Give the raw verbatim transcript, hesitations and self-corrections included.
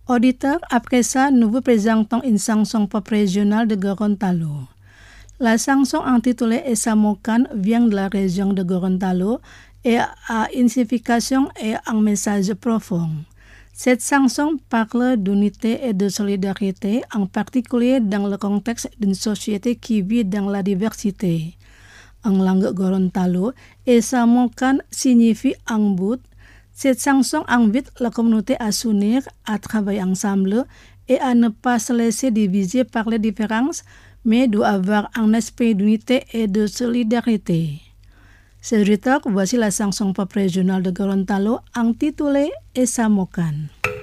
Auditeurs, après ça, nous vous présentons une chanson pop régionale de Gorontalo. La chanson intitulée Esamokan vient de la région de Gorontalo et a une signification et un message profond. Cette chanson parle d'unité et de solidarité, en particulier dans le contexte d'une société qui vit dans la diversité. En langue Gorontalo, Esamokan signifie en but. Cette chanson invite la communauté à s'unir, à travailler ensemble et à ne pas se laisser diviser par les différences, mais doit avoir un esprit d'unité et de solidarité. Chers auditeurs, voici la chanson pop régionale de Gorontalo intitulée Esamokan.